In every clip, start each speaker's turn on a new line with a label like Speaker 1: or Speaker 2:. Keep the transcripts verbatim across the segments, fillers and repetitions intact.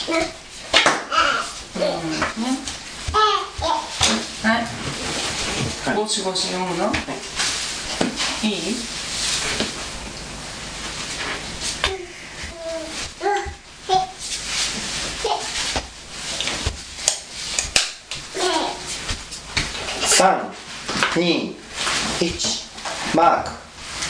Speaker 1: はい、ゴシゴシ読むの、はい、いい？
Speaker 2: さん、に、いち、マーク。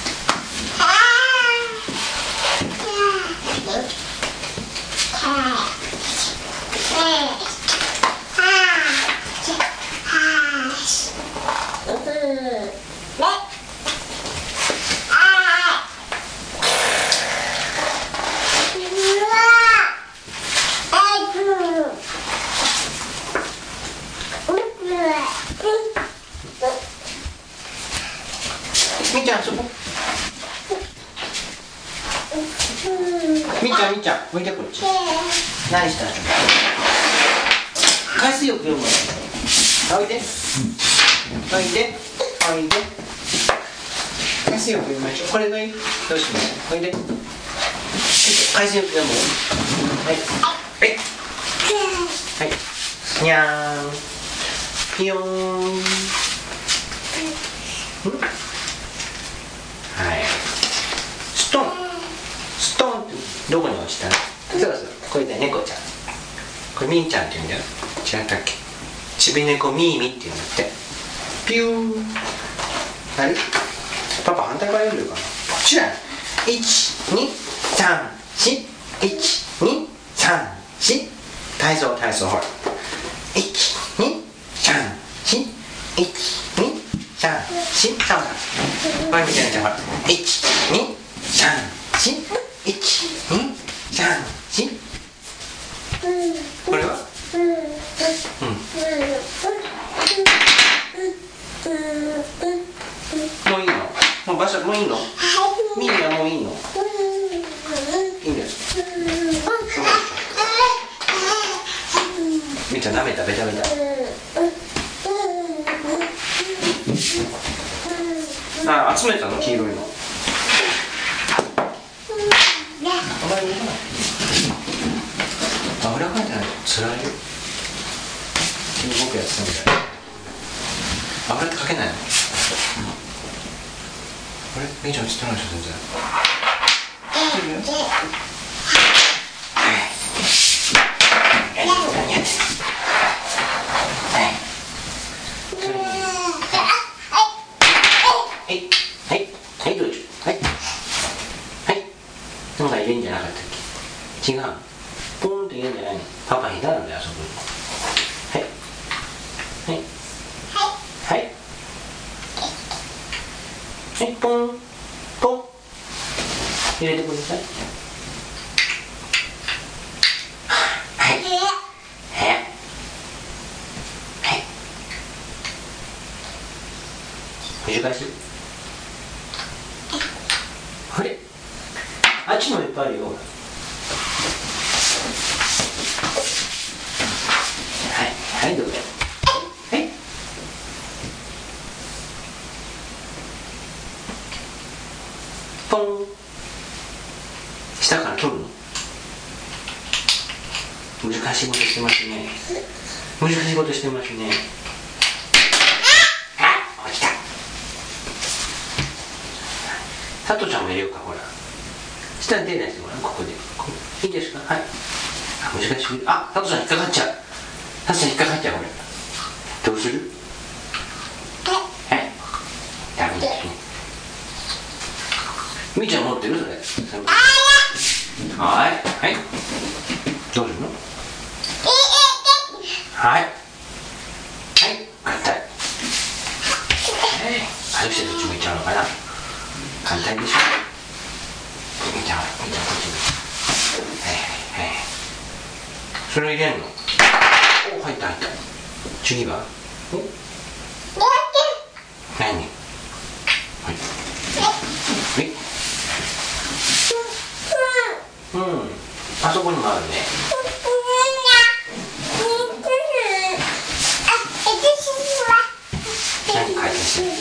Speaker 2: みーちゃん、そこ。みーちゃん、みーちゃん、おいでこっち。何したの？海水浴読むの。おいで。おいで。おいで。海水浴読みましょう。これがいい。どうします？おいで。海水浴読むの。はい。はい。はい。にゃーん。ぴよーん。はい。ストンストンってどこに落ちたの？そうそう、これだよ、猫ちゃん。これみーちゃんって言うんだよ。違ったっけ？ちび猫みーみって言うんだって。ピュー。あれ？パパ反対から読んでるかな？こっちだよ。いち、に、さん、し、いち、に、さん、し。体操体操、ほら。いち、に、さん、し、いち、に、さん、し。そうだ。これ見てみて、ほら。いち、に、さん、し、いち、に、さん、し。これは？うん。もういいの？もう場所もういいの？ミーはもういいの？いいんですか？みーちゃん舐めた、ベタベタ。あ、集めたの？黄色いの。あまり動かない。油かいてないの？つらいよ。僕やってたみたい。油ってかけないの？あれ？みーちゃん映ってないでしょ、全然。いいよ。何やってんの？はい、はい、はい、どうぞ。はい、はい。なんか入れんじゃなかったっけ？違う。ポーンと入れんじゃないの？パパ下手なんだよ、遊ぶの。はい、はい、はい、はい、ポン、ポン。入れてください。はい、はい、はい。難しい？あれ？あっちもいっぱいあるよ。はい、はい、どうぞ。はい。ポン。下から取るの？難しいことしてますね。難しいことしてますね。あ、落ちた。さとちゃんも入れようか、ほら。下に手出してごらん、ここで。ここいいですか？はい。あ、難しい。あ、さとちゃん引っかかっちゃう。さとちゃん引っかかっちゃう、これ。どうする？はい。ダメですね。みーちゃん持ってる？それ。はい。はい。どうするの？はい。はい。反対。あどうしてどっちもいっちゃうのかな？反対でしょ？みーちゃん、みーちゃんこっちに。はいはいはい。それを入れんの？お、入った入った。次は？お？何？はい。え？うん。あそこにもあるね。何回転してる？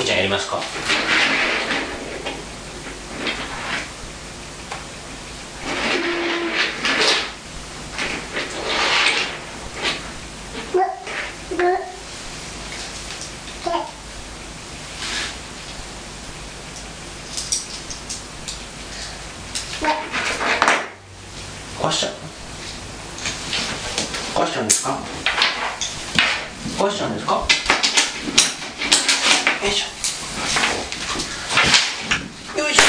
Speaker 2: みーちゃんやりますか？壊しちゃう壊しちゃうんですか？壊しちゃうんですか？よいしょよいしょ。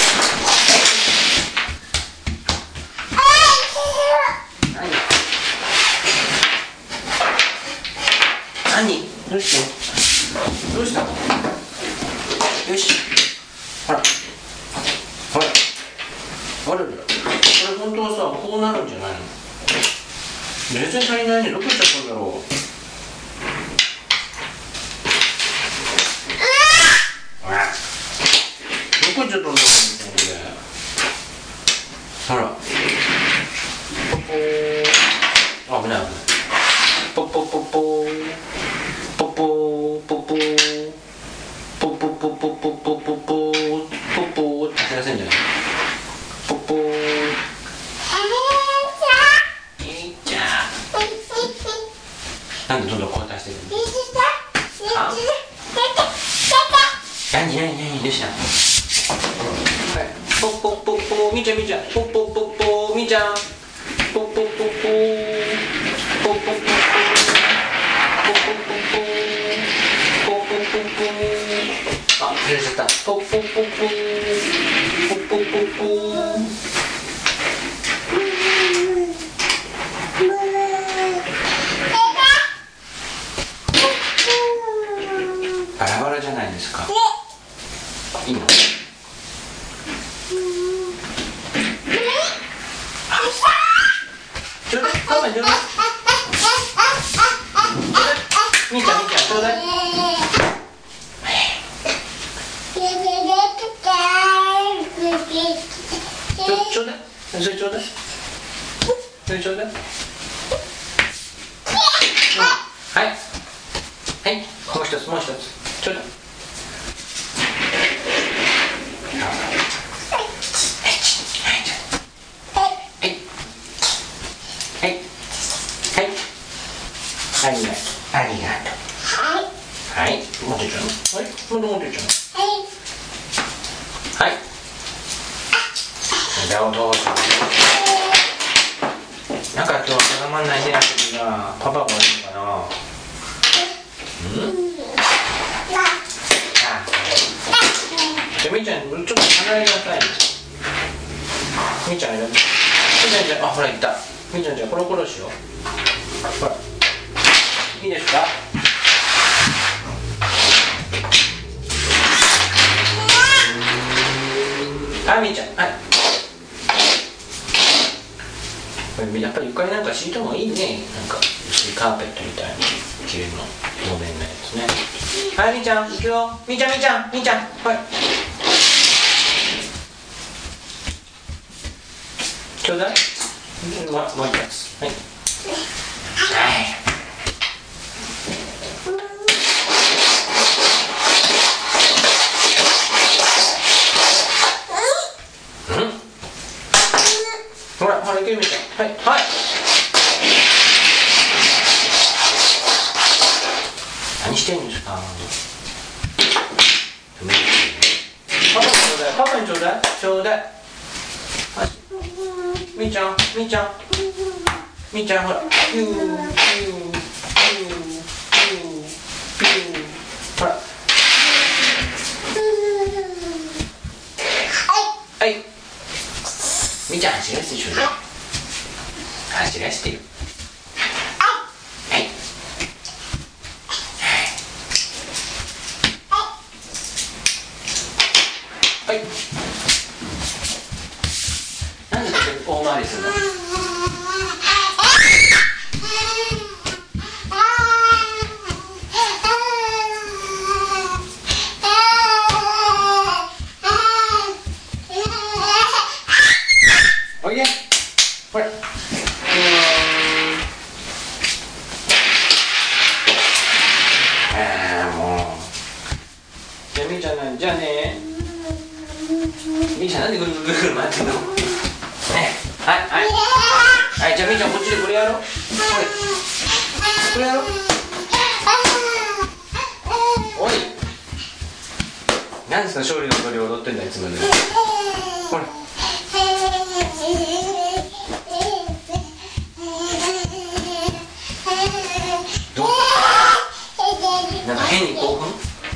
Speaker 2: 何何どうしてどうしたよしほらほらあれあれこれ本当はさこうなるんじゃないの？全然足りないね。どこ行っちゃったんだろう。どこ行っちゃったんだろうみたいなこれ。ほらポッポーあ危ない危ないポッポッポッポーポッポーポッポーポッポッポッポッポッポッポッポッポッポッポーって走らせんじゃない？ポッポーなんでどんどんこう出してるの？あ？何何何どうしたの？はいポッポッポッポーみーちゃんみーちゃんポッポッポッポーみーちゃんポッポッポッポーポッポッポッポーポッポッポッポーポッポッポッポーポッポッポーあずれちゃったポッポッポッポーポッポッポッポーバラバラじゃないですか。いいの？ちょうだい、パパにちょうだい。みーちゃんみーちゃんちょうだい。ちょちょうだい。それちょうだい。それちょうだい。はい。はい。もう一つもう一つ。ちょうだい。ありがとう。ありがとう。はい。はい。もうちょいちょい。はい。もうもうちょいちょい。はい。じゃあお父さん。なんか今日定まんないね。私がパパが悪いのかな。うん。あ。じゃあみーちゃんちょっと離れなさい。みーちゃんいる。みーちゃんじゃあほら行った。みーちゃんじゃあコロコロしよう。ほら。いいですか？はい、みーちゃん、はい。これやっぱり床になんか敷いた方がいいね。なんか薄いカーペットみたいな着るの、木綿のやつね。はい、みーちゃん、行くよ。みーちゃん、みーちゃん、みーちゃん、はい。 ちょうだい。もうもう一つ。はい。はい。うん。ほらほらいけるみたい。はいはい。何してんですか。パパにちょうだい。パパにちょうだい。ちょうだい。みーちゃん、みーちゃん、みーちゃん、ほら、ピュー、ピュー、ピュー、ピュー、ピュー、ほら。はい。みーちゃん、走らせてちょうだい。走らせてよ。はい。はい。なんで大回りするの？おいで。ほら。ああもう。じゃあみーちゃんなんじゃあね。みーちゃんなんでぐるぐるぐるぐる回ってんの？ね、はいはいはい、じゃあみーちゃんこっちでこれやろう。これこれやろう。おい、なんですか勝利の鳥踊ってんだいつまでも。ほらどう？なんか変に興奮？うん、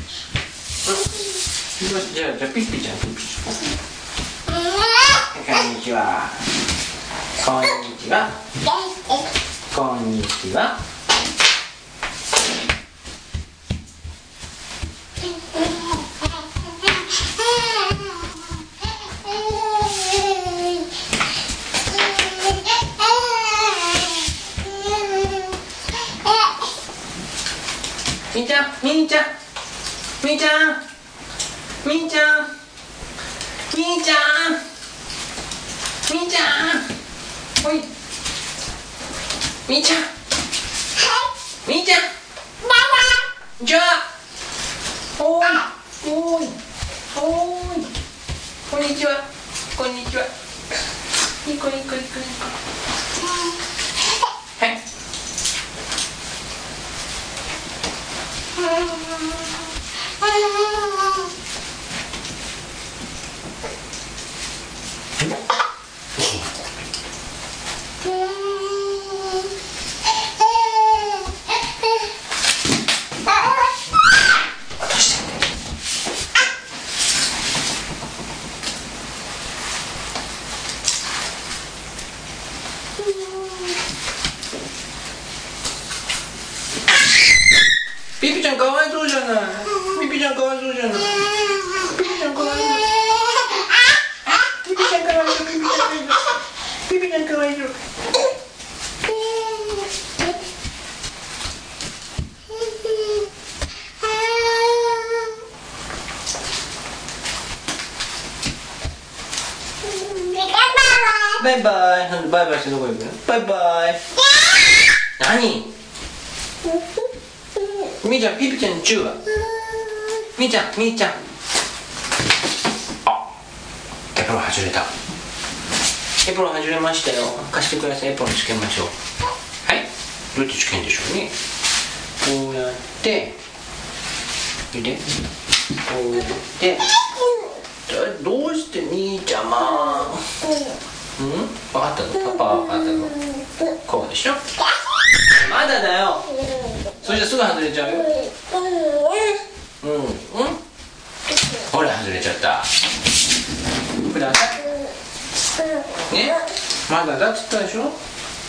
Speaker 2: じゃあじゃあピッピちゃんピッピちゃん、こんにちは。こんにちは。こんにちは。みーちゃん、みーちゃん、みーちゃん、みーちゃん、みーちゃん、みーちゃん、おい、みーちゃん、みーちゃん、じゃあ、おーい、おーい、おーい、こんにちは、こんにちは、ニコニコニコニコ、はい。ピピちゃんかわいそうじゃない。ピピちゃんかわいそうじゃない。ピピちゃんかわいそう。ピピちゃんかわいそう。ピピちゃんかわいそう。バイバイ。なんでバイバイしてどこ行くの？バイバイ。何？みーちゃん、ピピちゃんにチューは？みーちゃん、みーちゃん。あ、エプロン外れた。エプロン外れましたよ。貸してください。エプロンつけましょう。はい。どうやってつけるんでしょうね。こうやって見て、こうやってどうしてみーちゃま、うん？分かったの？パパは分かったの？こうでしょ。まだだよ。それじゃすぐ外れちゃうよ。うんうん。ほら外れちゃった。ください。ね、まだだっつったでしょ。あ、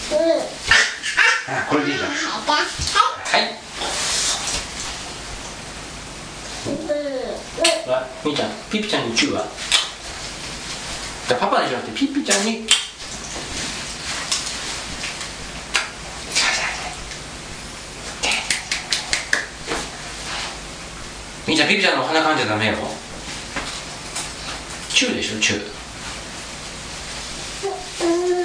Speaker 2: これでいいじゃん。はい。あ、みーちゃん、ピピちゃんにチューは？じゃあパパじゃなくてピピちゃんに。みーちゃん、ピピちゃんの鼻かんじゃダメよ。チューでしょ、チュー。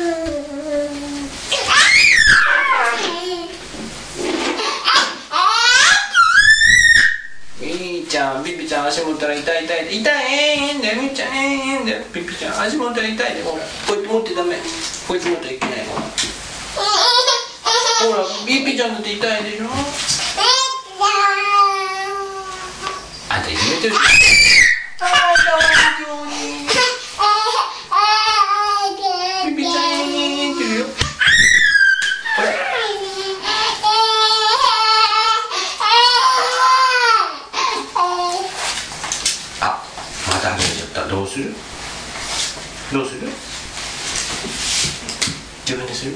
Speaker 2: ゃん足持ったら痛い痛い痛いええんだよみっちゃんええんだよピッピちゃん足持ったら痛いでほらこうやって持ってダメこいつ持ったらいけないほらほらピッピちゃんだって痛いでしょあんたいじめてるああかわいそうにピッピちゃんにってるよこれあまた剥げちゃったどうするどうする自分でする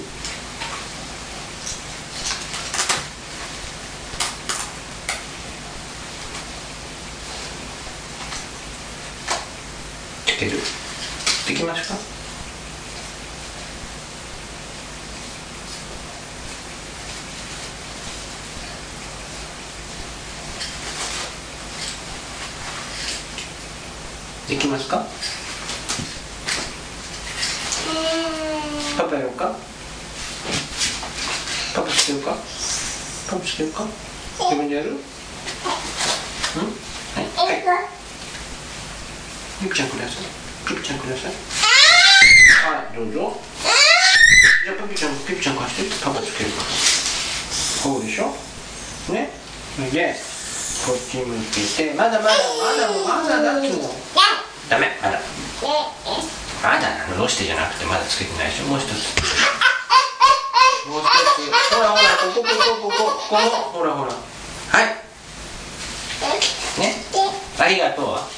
Speaker 2: つけるできますかできますかパパやろうかパパしてるかパパしてるか自分でやるうんはいはいピッピちゃんくださいピッピちゃんくださいはいどうぞじゃあピッピちゃんピッピちゃん貸してパパつけるからこうでしょねでこっち向けてまだまだまだまだだっつうのダメまだまだなのロしてじゃなくてまだつけてないでしょもう一つもう一つほらほらこここここここのほらほらはいねありがとうは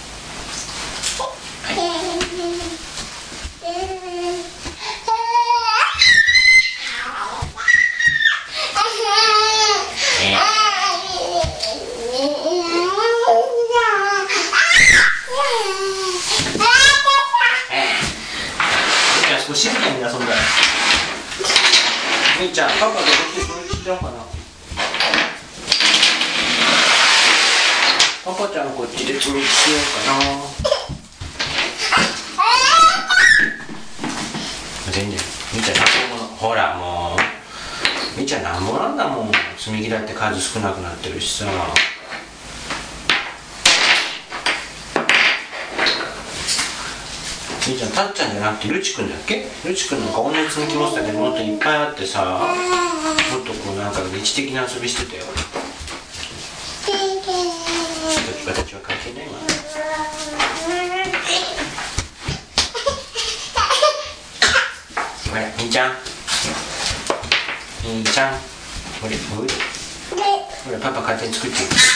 Speaker 2: 静かに遊んだらみーちゃんパパがこっち掃除しちゃおうかなパパちゃんこっちで掃除しようかな全然みーちゃんなんぼのほらもうみーちゃんなんぼなんだもん積み木だって数少なくなってるしさみーちゃん、たっちゃんじゃなくてルチくんだっけルチくんなんか同じ積み木持ってたけどもっといっぱいあってさもっとこうなんか理知的な遊びしてたよ形は関係ないわほら、みーちゃんみーちゃんほれほれほらパパ勝手に作っていく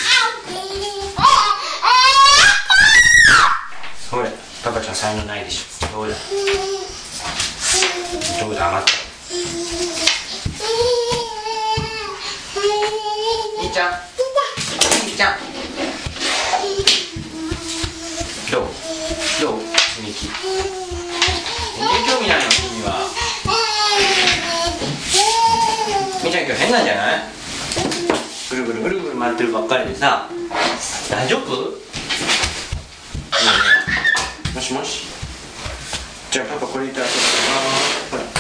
Speaker 2: ほらパパちゃん才能ないでしょどうだどうだ余ったみーちゃんみーちゃんどうどう積み木全然興味ないの君はみーちゃん今日変なんじゃないぐるぐるぐるぐる回ってるばっかりでさ大丈夫もしもしじゃあパパこれいただこうかなほら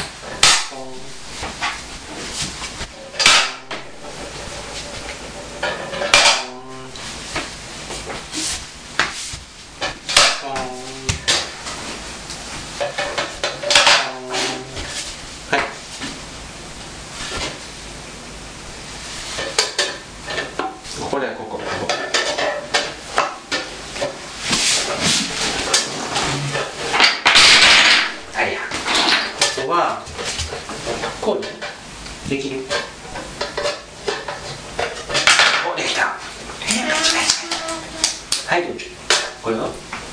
Speaker 2: はいここだよここここはこうねできるおできたはいどうぞこれは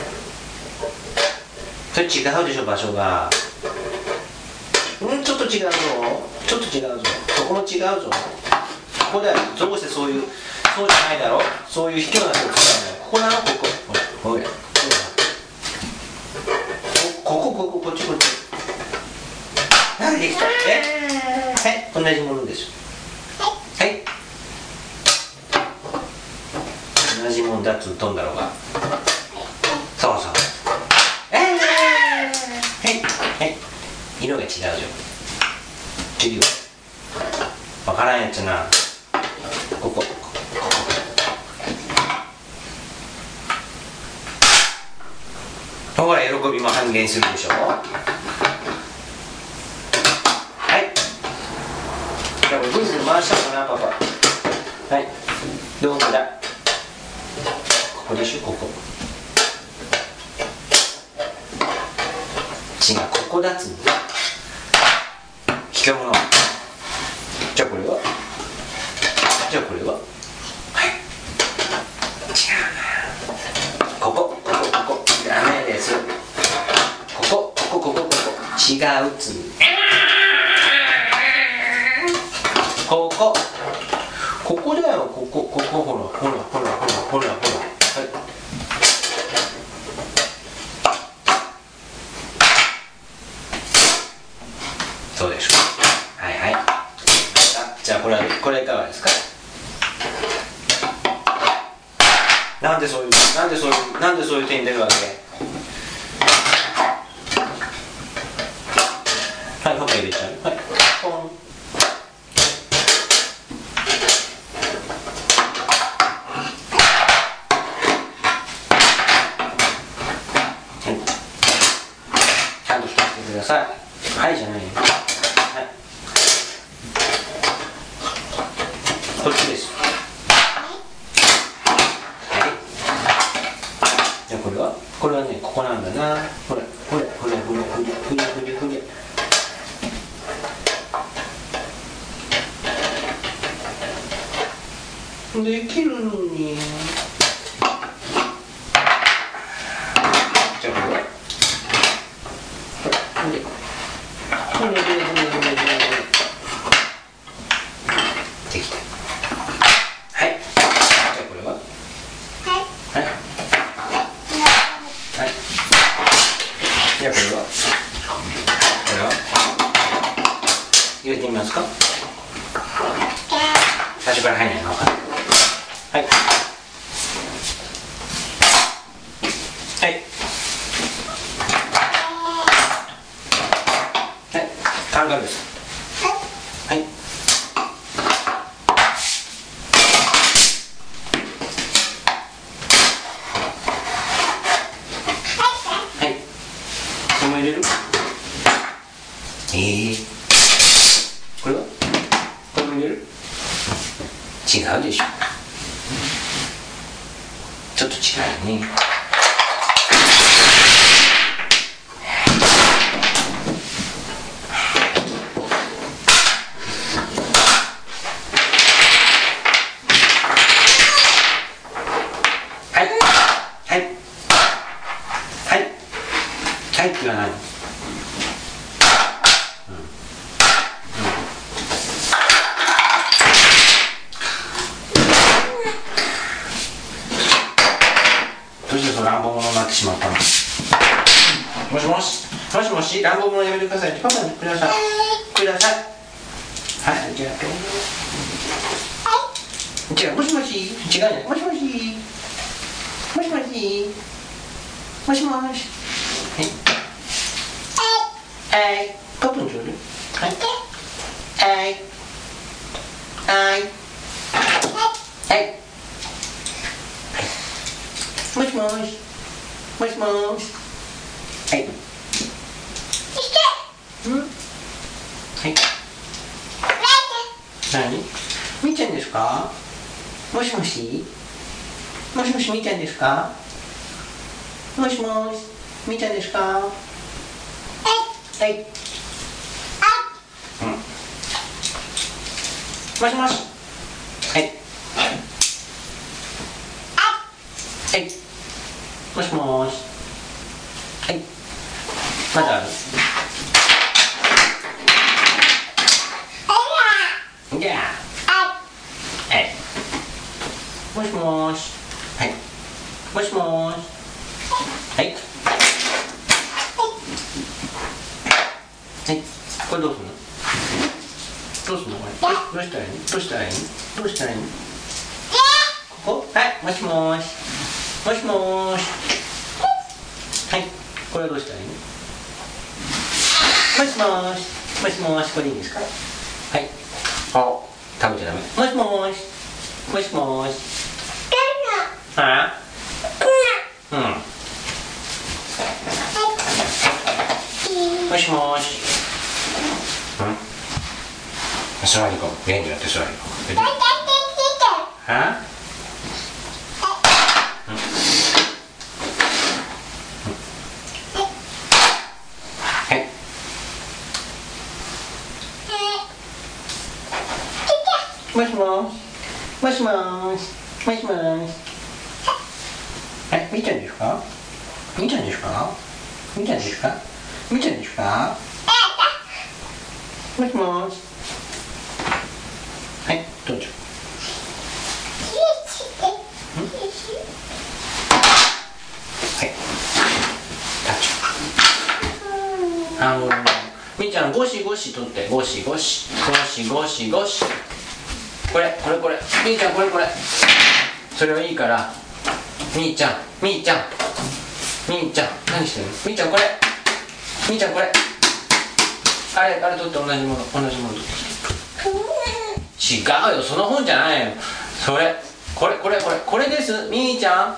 Speaker 2: それ違うでしょ場所がうんちょっと違うぞちょっと違うぞここも違うぞここだよどうしてそういうそうじゃないだろそういう卑怯なとこここだろここほらこここここっちこっちはいできたえはい同じものですはい同じもんだっつうとんだろうがそうそうえー、はいはい色が違うじゃん違うわからんやつなここここほら喜びも半減するでしょ。はい、じゃあこれぐるぐる回したかなパパ。はい、どこだ、ここでしょ、ここ違う、ここだっつうの。引き物。じゃあこれは、じゃあこれは、はい、違うな、ここここここダメです。ここここここここ違うっつうの。ここここだよ、ここここ、ほらほらほらほらほらほら、はい、そうでしょ。はいはい、じゃあこれは、これいかがですか。なんでそういうなんでそういうなんでそういう手に出るわけ。はい、パパ入れちゃう。はい、ポン。はい、ちゃんと蓋してください。はいじゃないよ。はい、こっちです。これはこれはね、ここなんだな。ほらほらほらほらほらほらほらほら、できるのに。じゃあこれはほれほれほれほれほれほれほれ、できた。はい、じゃあこれは、はいはい、じゃあこれは、これは入れてみますか。最初から入らないのかな。はいはいはい、カンガルーです。はいはい、これも入れる。えー、これはこれも入れる。違うでしょ、ちょっと違うね。はいはいはいはいって言わないの。どうしてその乱暴者になってしまったの。もしもしもしもし、乱暴者やめてください。パパにくださいください。はい、じゃあじゃあもしもし、違うね、もしもしもしもしもしもし、はいはい、パパにちょうだい。はいはいはいはい、もしもしもしもし、はい、うん、はい、何、みーちゃんですか。もしもしもしもし、みーちゃんですか。もしもし、みーちゃんですか。はい、うん、もしもし、はいはい、もしもし、はい、まだある。じゃあ、はい、もしもし、はい、もしもし、はい、はい、これどうするの。どうするのこれ。どうしたらいいの。どうしたらいいの。どうしたらいいの。ここ、はい、もしもしもしもし、はい、これはどうしたらいいの。もしもしもしもし、これでいいですか。はい、あ、食べちゃダメ。もしもしもしもし、ああ、うん。 もしもし。うん座り込む。元気だって座り込む。ははい。もしもし。もしもし。もしもし。え、みーちゃんですか？みーちゃんですか？みーちゃんですか？みーちゃんですか？もしもし。はい、どうぞ。はい。タッチ。あのみーちゃんゴシゴシ取ってゴシゴシゴシゴシゴシ。これこれこれみーちゃんこれこれ。それはいいからみーちゃんみーちゃんみーちゃん何してるの？みーちゃんこれみーちゃんこれ。あれあれ取って同じもの同じもの取って。違うよ、その本じゃないよ。それこれこれこれこれです。みーちゃん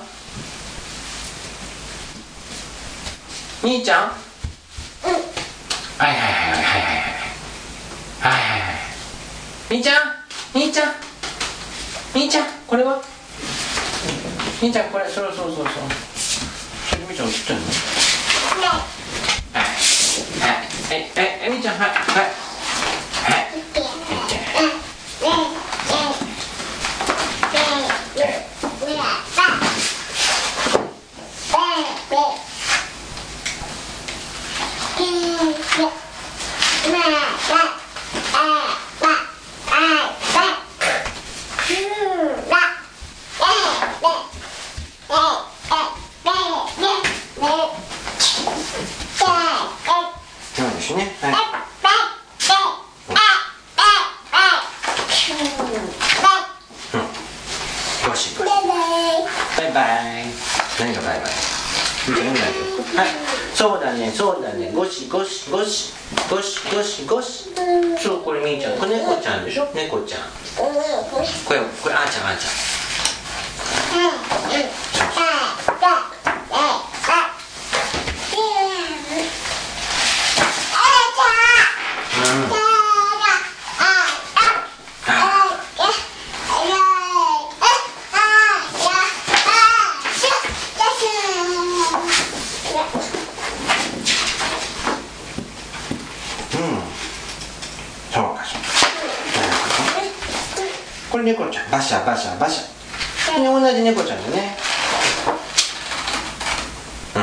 Speaker 2: みーちゃん、うん、はいはいはいはいはいはいはいはいはい。みーちゃんみーちゃんみーちゃんこれはみーちゃんこれそうそうそうそう。それみーちゃん映ってんの？はいはいはいはいみーちゃんはいはいはいそうですね。はい。ゴシゴシ。バイバイ。何がバイバイ？はい。そうだね、そうだね。ゴシゴシゴシゴシゴシゴシ。そう、これみーちゃん。これ猫ちゃんでしょ？猫ちゃん。これこれあーちゃんあーちゃん。これ猫ちゃん、バシャバシャバシャ。これ同じ猫ちゃんだね。うん。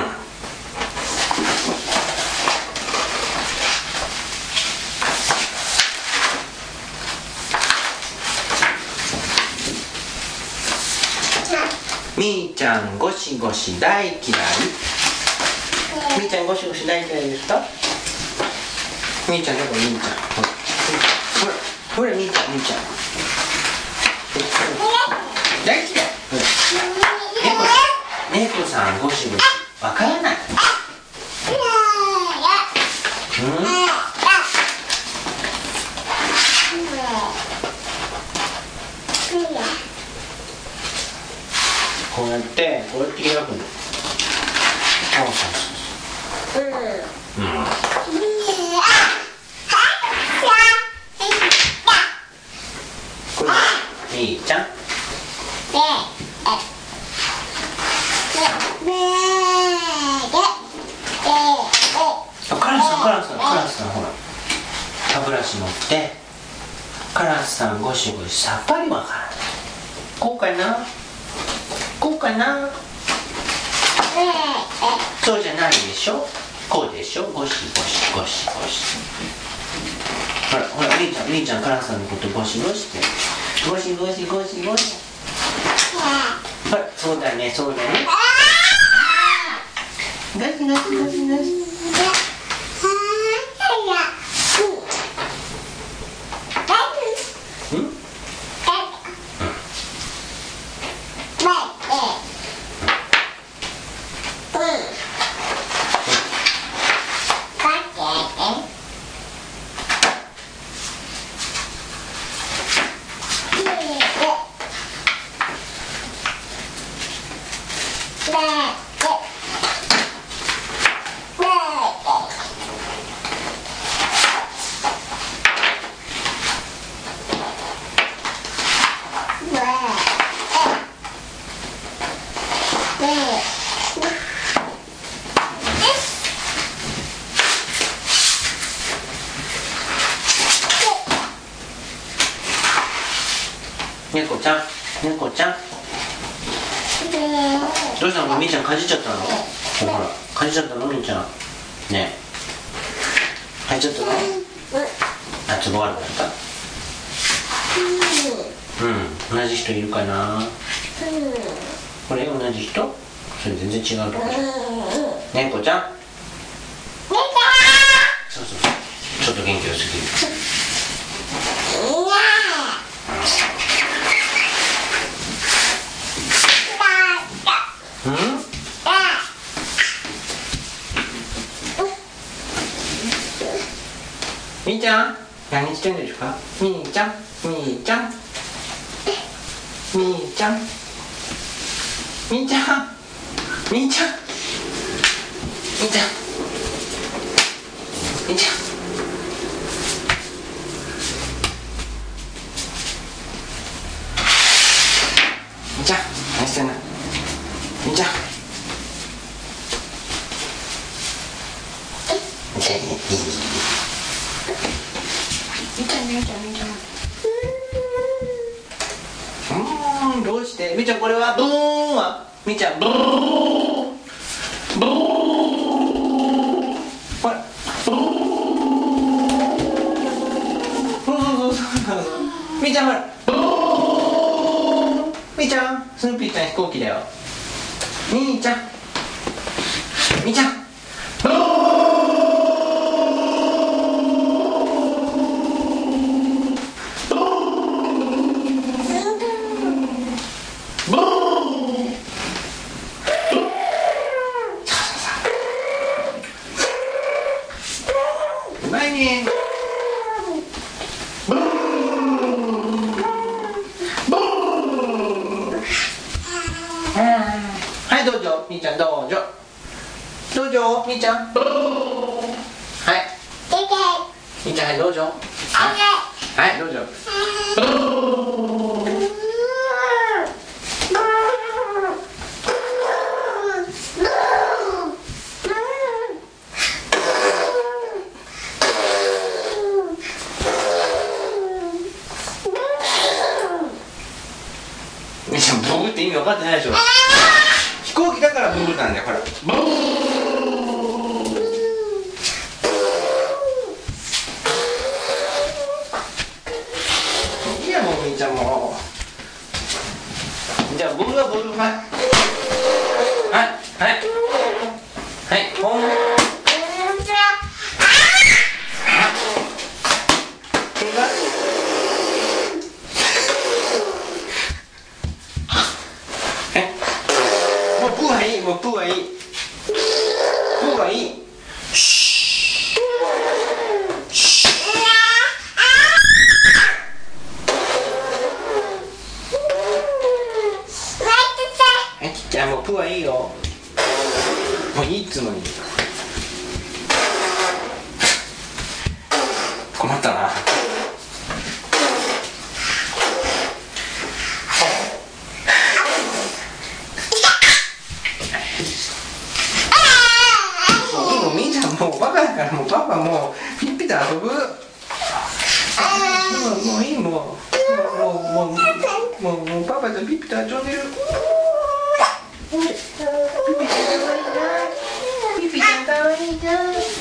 Speaker 2: みーちゃんゴシゴシ大嫌い。みーちゃんゴシゴシ大嫌いですか？みーちゃんどこ？みーちゃん。ほら、ほらみーちゃんみーちゃん。大嫌い。猫、猫さんゴシゴシわからない。うん？こうやってこうやって開くの。そうそうそう。うん。うん。これみーちゃん。カラスさんカラスさんカラスさんほら歯ブラシ持ってカラスさんゴシゴシさっぱりわからない。こうかなこうかな。そうじゃないでしょ。こうでしょ。ゴシゴシゴシゴシ。ほらほらみーちゃんみーちゃんカラスさんのことゴシゴシってゴシゴシゴシゴシ。ほらそうだねそうだね。ゴシゴシゴシゴシ。 猫ちゃん、猫ちゃん。どうしたの？みーちゃんかじっちゃったの？ほら、かじっちゃったのみーちゃん。ねえ。かじっちゃったの？あ、つぼ悪かった？うん、同じ人いるかな？これ同じ人？それ全然違うとこじゃん。猫ちゃん。そうそうそう。ちょっと元気良すぎる。うん？みーちゃん、何してんですか？みーちゃん、みーちゃん、みーちゃん、みーちゃん、みーちゃん、みーちゃん、みーちゃん、みーちゃん。みーちゃん、何してんの？みーちゃん。みーちゃん、みーちゃん、みーちゃん、みーちゃん。うーん、どうして？みーちゃん、これはブーンは？みーちゃん、ブーン、ブーン。ほら、ブーン。そうそうそうそう。みーちゃん、ほら、ブーン。みーちゃん、スヌーピーちゃん飛行機だよ。みーちゃん、みーちゃん、ブーン。はい、どうぞ、みーちゃん、どうぞ。どうぞ、みーちゃん。はい。みーちゃん、はい、どうぞ。はい、どうぞ。みーちゃん、ブーって意味分かってないでしょ。飛行機だからブーなんだよ、ほら。ブー。いいや、もうみーちゃんも。じゃあ、ブーはブー、はい。はい、はい。はい、ポン。もうプーはいい、もうプーはいい。プーはいい。シー。シー。はい、ちっちゃい、もうプーはいいよ。もういいっつうのに。困ったな。もうバカだから、もうパパもうピッピと遊ぶ。もうもういい、もうもうもうもうもうパパとピッピと遊んでる。ピッピちゃんかわいいな。ピッピちゃんかわいいな。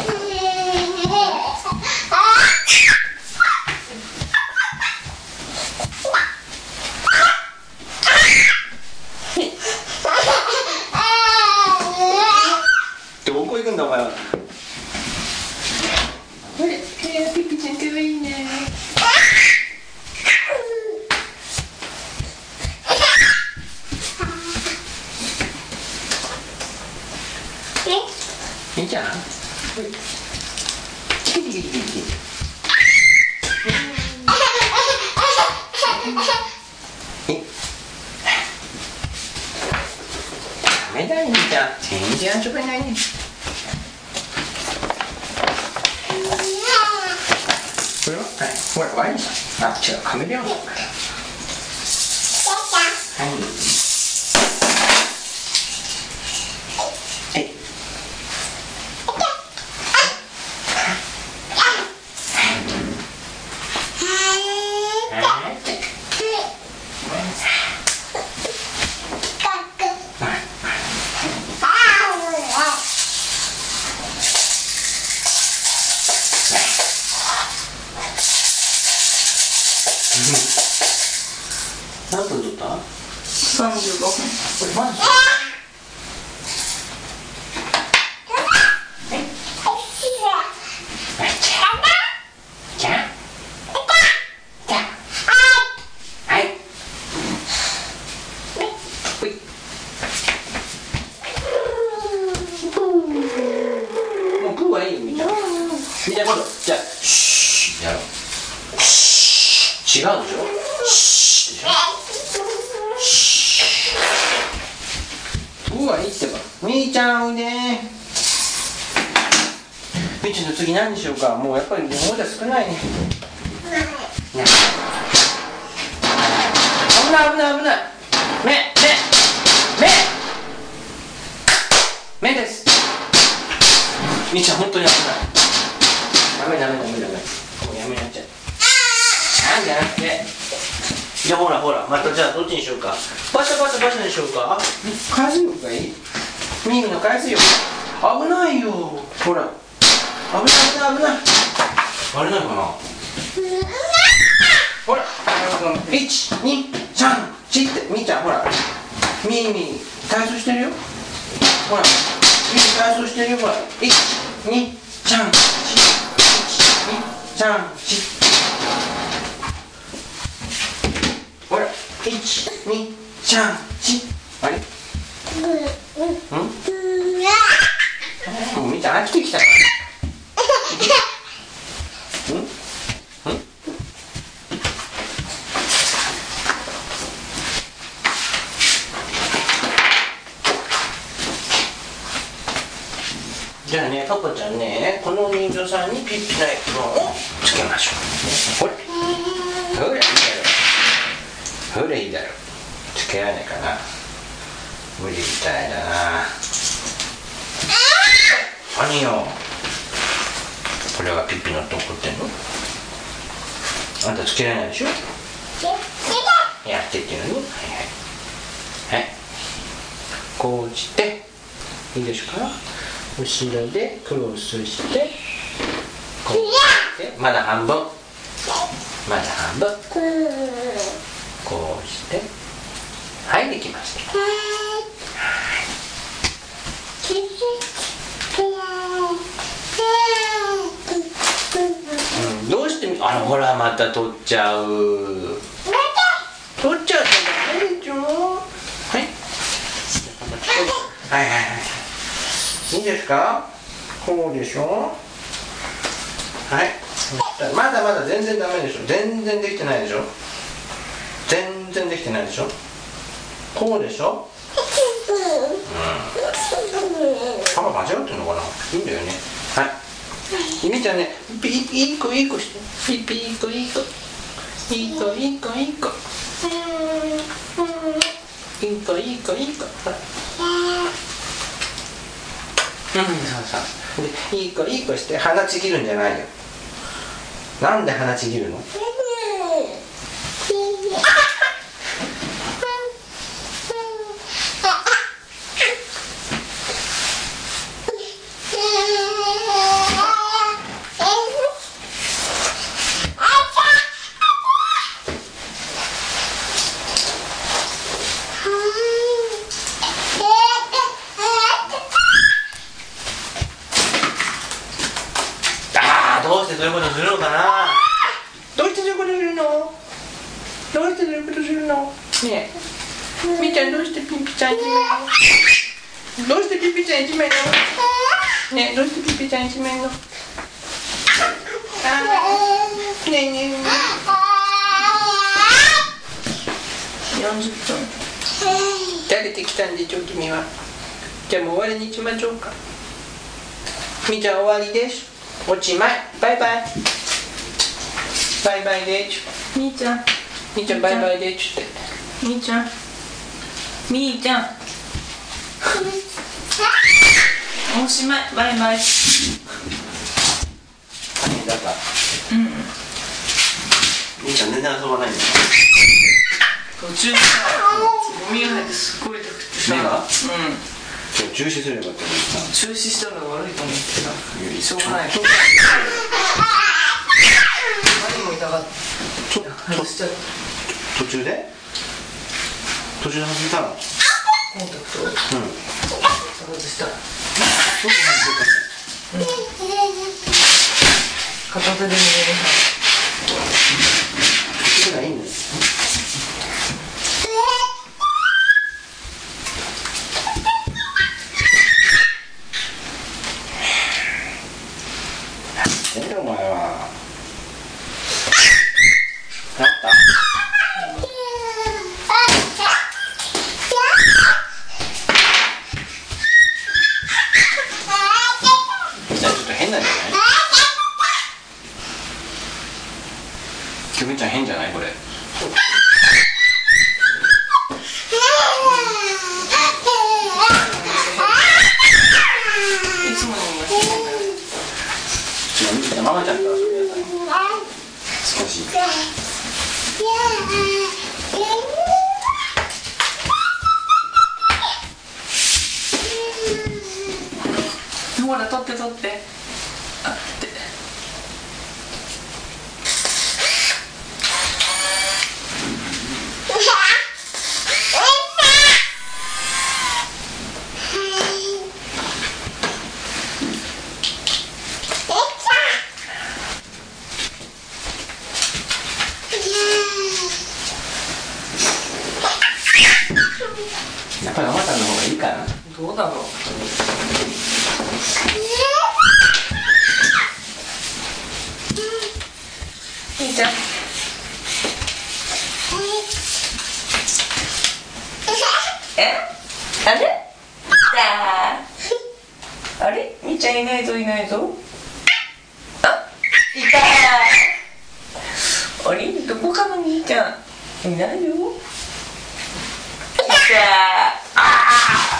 Speaker 2: どこ行くんだお前は。ピッピちゃんかわいいね。みーちゃん。キリキリキリキリ。ダメだよ、みーちゃん。全然遊べないね。これは、はい、ほら、ワインさん。あ、違う、カメレオンさんから。はい。はい。 何分撮った？
Speaker 1: さんじゅうごふん。
Speaker 2: これマジ？みんな今度じゃあシーやろう。違うでしょ。シーでしょ。シーうわいいってば。みーちゃんおいでー。みーちゃんの次何にしようか。もうやっぱりおもちゃ少ないね。危ない危ない危ない。目目目目です。みーちゃん本当に危ない。ダメダメダメダメ。もうやめなっちゃう。なんじゃなくて。じゃあほらほら、またじゃあどっちにしようか。バシャバシャバシャにしようか。海水浴がいい？ミーミの海水浴。危ないよ。ほら。危ない危ない危ない。あれないかな。ほら。いち、に、さん、よんってみーちゃんほら。ミーミ体操してるよ。ほら。ミー体操してるよほら。いち、に、さん、よん。さん、よんほら、いち、に、さん、よんあれうんもうみーちゃん飽きてきたなうんうんじゃあね、パパちゃんね、このお人形さんにピッピのエプロンをつけましょう。ほら、ほらいいだろう。ほらいいだろう。つけられないかな。無理みたいだな。何よ。これはピッピのって怒ってんの？あんたつけられないでしょ？やってっていうのに。はいはい。はい。こうしていいですか？後ろでクロスしてこうしてまだ半分まだ半分こうしてはいできました。うん、どうしてあらほらまた取っちゃう取っちゃうとダメでしょ。はいはいはいはいいいですか？こうでしょ。はいまだまだ全然ダメでしょ。全然できてないでしょ。全然できてないでしょ。こうでしょ。うんパパ間違ってんのかな。いいんだよね。はいみーちゃんね、ピーピーいい子いい子してピーピーいい子いい子いい子いい子いい子いい子いい子いい子ほらうん、そうそうでいい子いい子して鼻ちぎるんじゃないよ。なんで鼻ちぎるの？どうしてそういうことするのかな。どうしてそういうことするの？どうしてそういうことするの？ねえみーちゃんどうしてピンピちゃんいじめるの？どうしてピンピちゃんいじめるの？ねえどうしてピンピちゃんいじめるの？あーねえねえねえよんじゅっぷん慣れてきたんでちょ君は。じゃあもう終わりにしましょうか。みーちゃん終わりです。おしまい。バイバイ。バイバイでーち。
Speaker 1: みーちゃん。
Speaker 2: みーちゃんバイバイでーちって。
Speaker 1: みーちゃん。みーちゃん。おしまい。バイバイ。
Speaker 2: 大変だった。
Speaker 1: うん。
Speaker 2: みーちゃん全然遊ばないんだよ。
Speaker 1: 途中でさ、ゴミが入ってすっごい痛くてさ。
Speaker 2: 目が？うん。
Speaker 1: 中
Speaker 2: 止すればって
Speaker 1: 中止したのが悪いと思ってさしょうがない何も痛かった
Speaker 2: 途中で途中で外したの？
Speaker 1: コンタクト？うん。外した。どこ
Speaker 2: 外
Speaker 1: うん。片手で見れる。
Speaker 2: それがいいんです。何だお前は。なった。ちょっと変なんじゃない？きょみちゃん変じゃないこれ？ママちゃんから遊びなさい。少し。
Speaker 1: ほら取って取って。あって。
Speaker 2: やっぱりママちゃんの方がいいかな。
Speaker 1: どうだろう。いいじゃん。え？あれ？あれ？みーちゃんいないぞいないぞ。あ？いた。あれ？どこかのみーちゃんいないよ。あ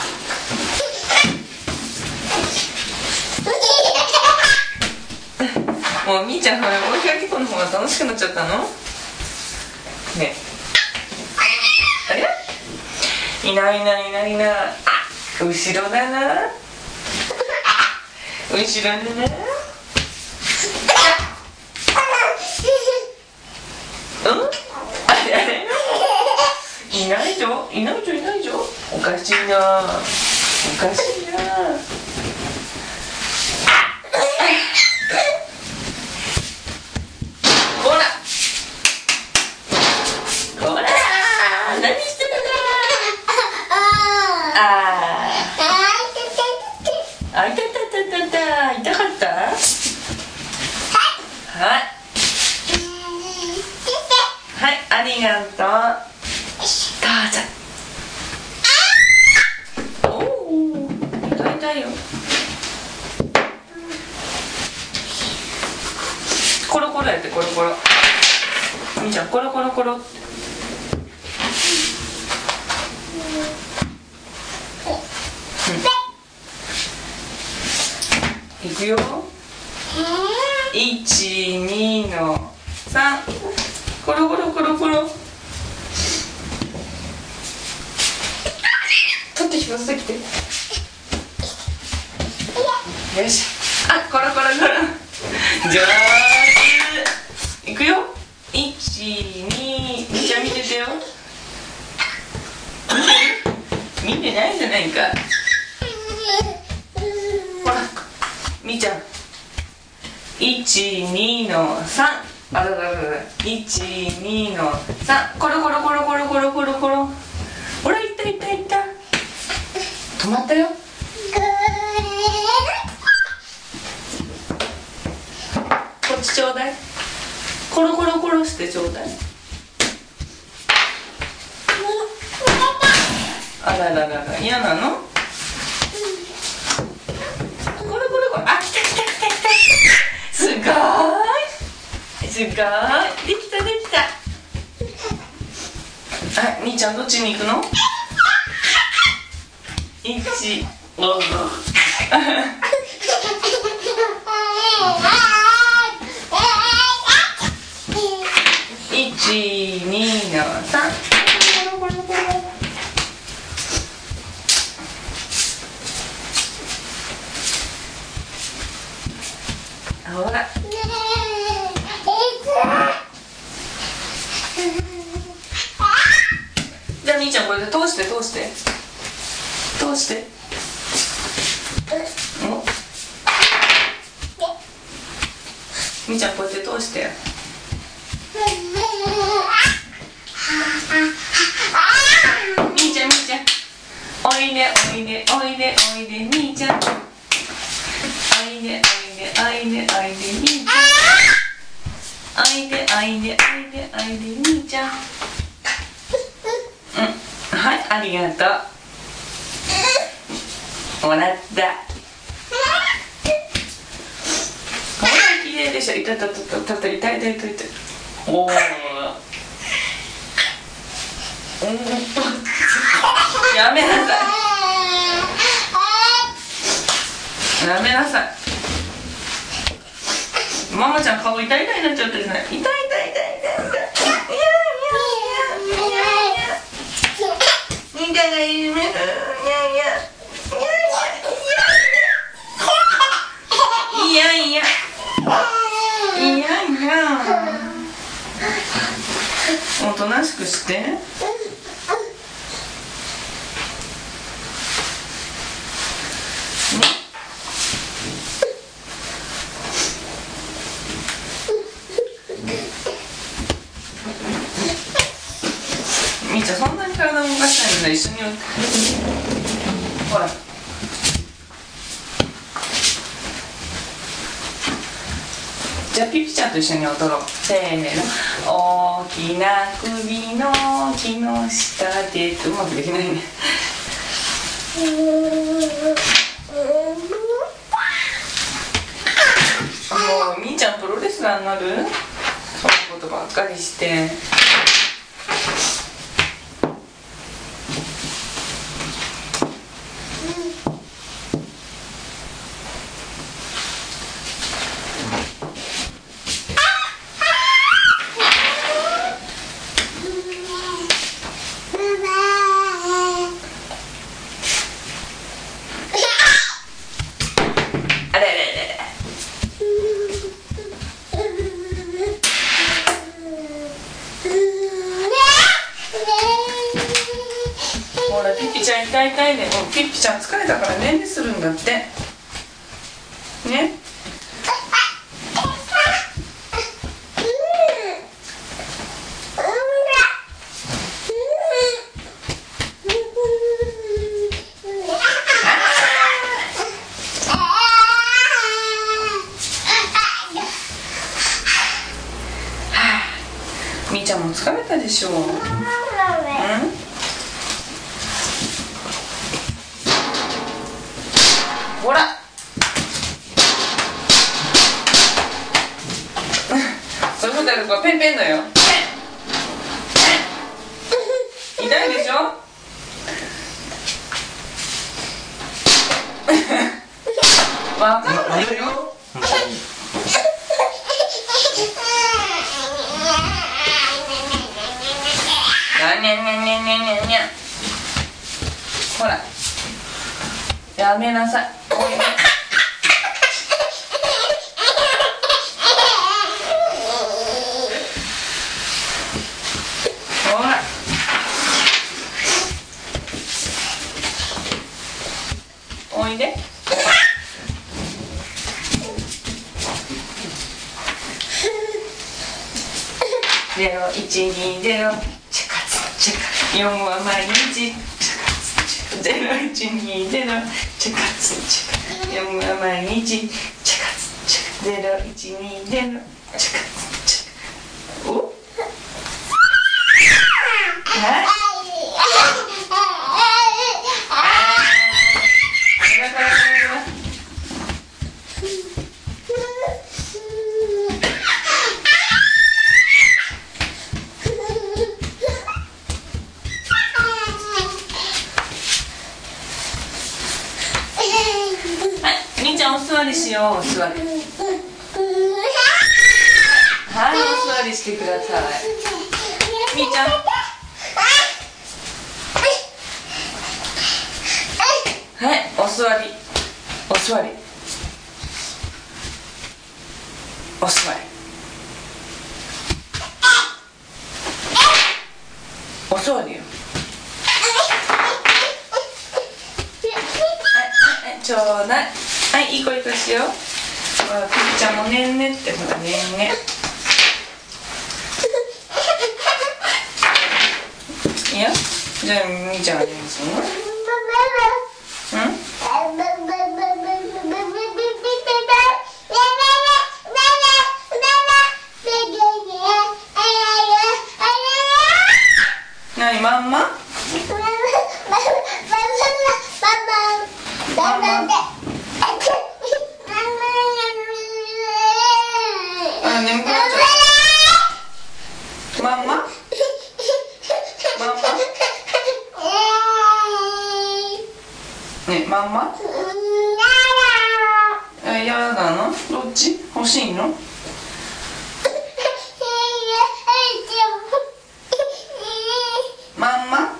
Speaker 1: もうみーちゃんほら追いかけっこの方が楽しくなっちゃったのね。あれいないいないいないいない。後ろだな後ろだな。うんあれあれいないぞいないぞいないぞ。おかしいなおかしいな。ほらほら何してるか。あああいたたたたた痛かった。はいはいありがとう。どうぞ。おお、痛い痛いよ。コロコロやってコロコロ。みーちゃんコロコロコロって。うん、いくよ。いち、にのさん。コロコロコロコロ。取ってきて取ってきて。よいしょ。あ、コロコロコロ。上手。いくよ。いち、に、みーちゃん見ててよ。見てないじゃないか。ほら、みーちゃん。いち、にのさん。あらららら。いち、にのさん。コロコロコロコロコロコロコロ。ほら、いったいったいった。止まったよ。こっちちょうだい。コロコロコロしてちょうだい。あらららら嫌なの？コロコロコロ。あ、来た来た来た来た。すごーいすごーい。できたできた。あ、みーちゃんどっちに行くの？いち、おいち、にのさん。コロコロコロ。ほら。じゃあみーちゃんこれで通して通して通しておみーちゃんこうやって通してよみーちゃんみーちゃんおいでおいでおいでおいでみーちゃんおいでおいでおいでおいでみーちゃんおいでおいでおいでおいでみーちゃんうんはいありがとうもらったほら綺麗でしょいたたたたたたいたいたいたいたおおやめなさいやめなさいママちゃん顔痛い痛いになっちゃってるね痛い痛い痛い痛い痛いいやいやいやいやいやいやがいるねいやいやいやいやいやいやいやいやおとなしくしてみーちゃんそんなに体動かしたいんだ一緒にほらじゃあピピちゃんと一緒に踊ろうせーの大きな首の木の下でってうまくできないねもうみーちゃんプロレスラーになるそんなことばっかりしてほらピッピちゃん痛い痛いでもうピッピちゃん疲れたからねんねするんだってねみーちゃんも疲れたでしょう、うん、ほらそういうことやる子はペンペンだよ痛いでしょわかんないよにゃにゃにゃにゃにゃにゃほらやめなさいおいでほらおいでゼロいちにゼロチェカツチェカよんは毎日チェカツゼロいちにゼロチェカツチェカよんは毎日チェカツチェカゼロいちにゼロチェカツチェカおはいみーちゃんお座りしようお座りはいお座りしてくださいみーちゃんはいお座りお座りお座りお座りよちょうだい。はい、いい子いい子しよう。ほら、ピーちゃんもねんねって、ほら、ねんね。いや、じゃあみーちゃんあげますよ。うん？なに、まんま？ママ。あ、眠くなっちゃった。まんま？まんま？ね、まんま？え、やだの？どっち？欲しいの？まんま？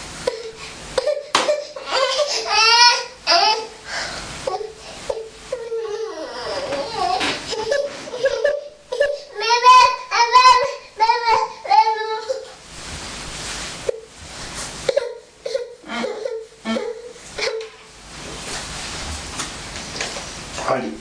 Speaker 2: あり。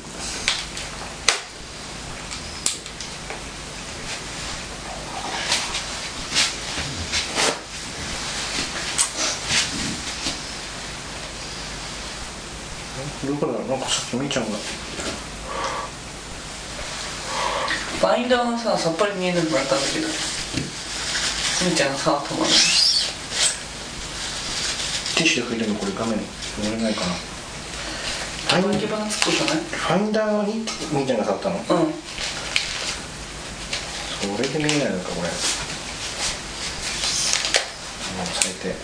Speaker 2: どこだろう、なんかさっきみーちゃんが
Speaker 1: バインダーがさ、さっぱり見えなくなったんだけど、みーちゃんがさ、止まる。
Speaker 2: ティッシュで拭いてもこれ画面乗れないかな。
Speaker 1: ファインダーつくことない？
Speaker 2: ファインダーにみーちゃんが触ったの？うん。それで見えないのかこれ。もう最低。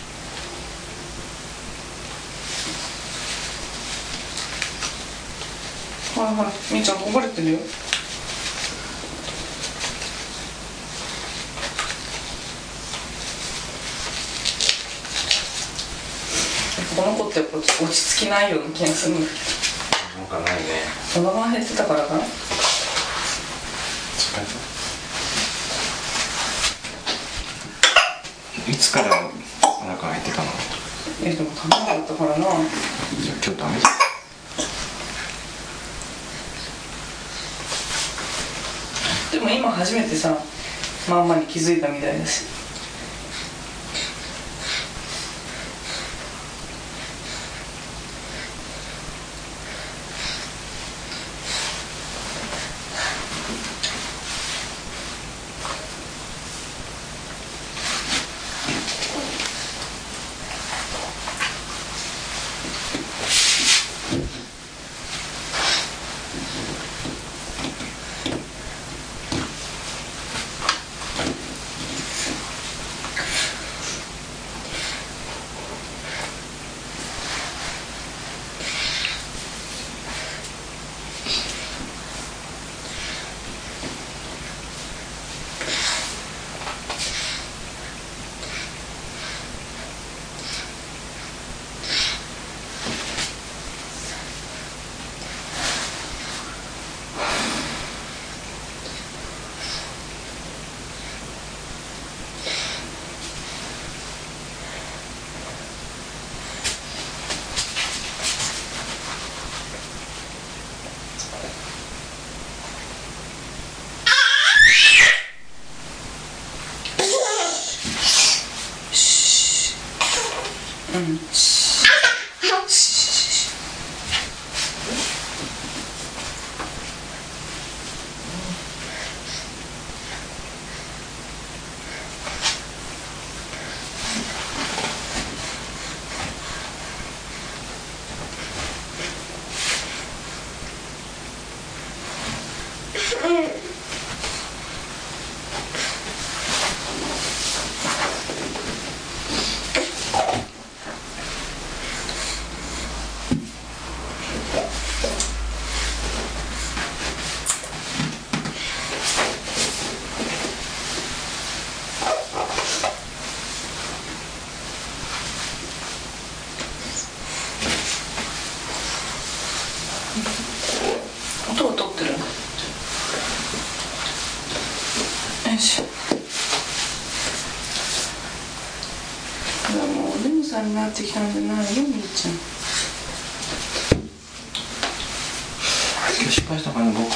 Speaker 1: ほらほら、みーちゃんこぼれてるよ。この子ってやっぱ落ち着きないような気がするんだけど。
Speaker 2: なんかないね。
Speaker 1: お腹が減ってたからかな。
Speaker 2: いつからお腹空いてたの？
Speaker 1: え、でも食べなかったからな。
Speaker 2: じゃあ今日ダメだ。
Speaker 1: でも今初めてさ、まんまに気づいたみたいだし。うん。音を取ってるの。よいしょ。もうお眠さんになってきたんじゃないよ、みーちゃん。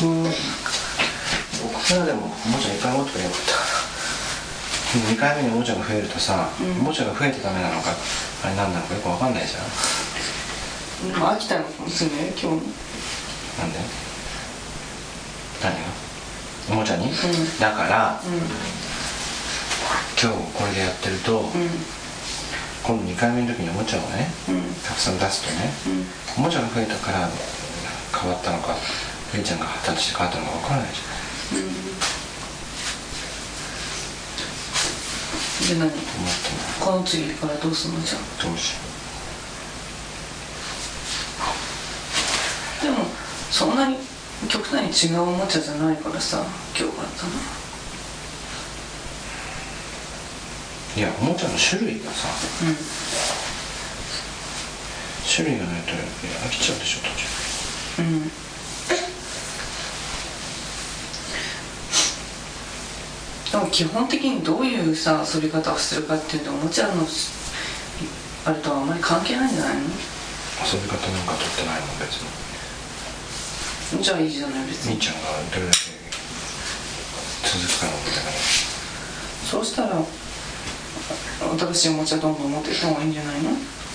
Speaker 2: 僕からでもおもちゃいっぱい持ってくればよかったかな。にかいめにおもちゃが増えるとさ、うん、おもちゃが増えてダメなのかあれなんなのかよくわかんないじゃん。
Speaker 1: うん、飽きたのかもしれない今日も。
Speaker 2: なんで？何が？おもちゃに？うん、だから、うん、今日これでやってると、うん、今度にかいめの時におもちゃをね、うん、たくさん出すとね、うん、おもちゃが増えたから変わったのかレイちゃんが発達して変わったのか分からないじゃない、うん、
Speaker 1: で何？この次からどうするのじゃん。
Speaker 2: どうしよ
Speaker 1: う。でもそんなに極端に違うおもちゃじゃないからさ今日買ったの。
Speaker 2: いやおもちゃの種類がさ、うん、種類がないと飽きちゃうでしょ途中。うん。でも
Speaker 1: 基本的にどういうさ遊び方をするかっていうとおもちゃのあれとはあまり関係ないんじゃないの？
Speaker 2: 遊び方なんか取ってないもん別に。
Speaker 1: じゃあいいじゃない別に。
Speaker 2: 兄ちゃんがどれだけ続くかのみたいな。
Speaker 1: そうしたら新しいおもちゃどんどん持っていった方がいいんじゃないの？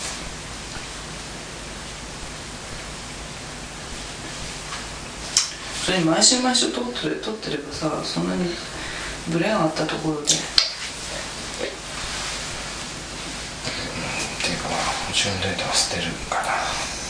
Speaker 1: それに毎週毎週撮ってれ、撮ってればさそんなにブレがあったところで。って
Speaker 2: いうかまあもちろんデータは捨てるかな。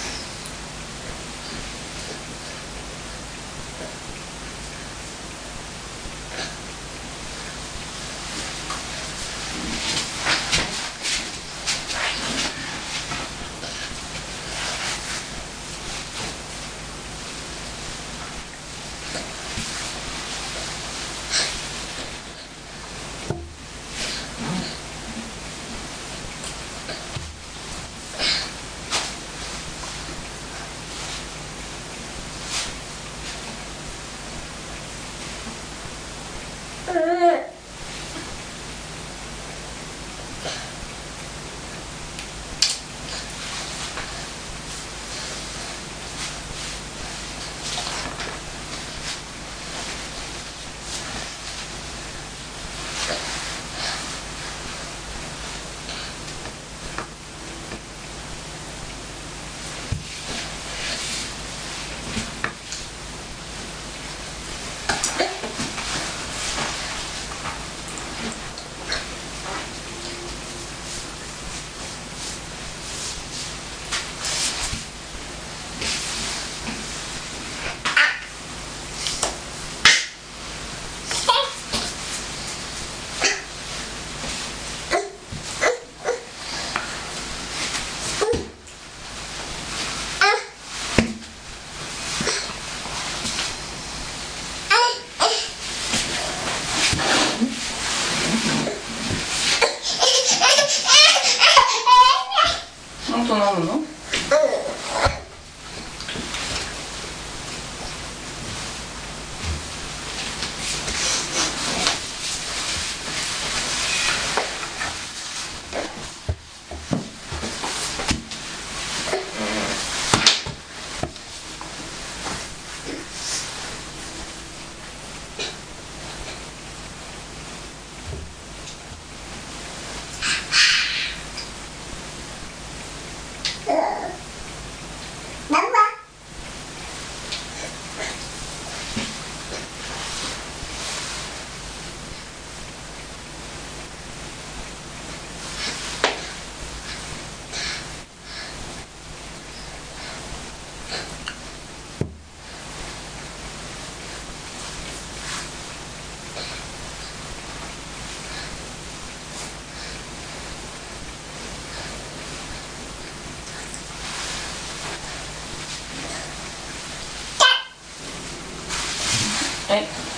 Speaker 1: 飲むの？はい。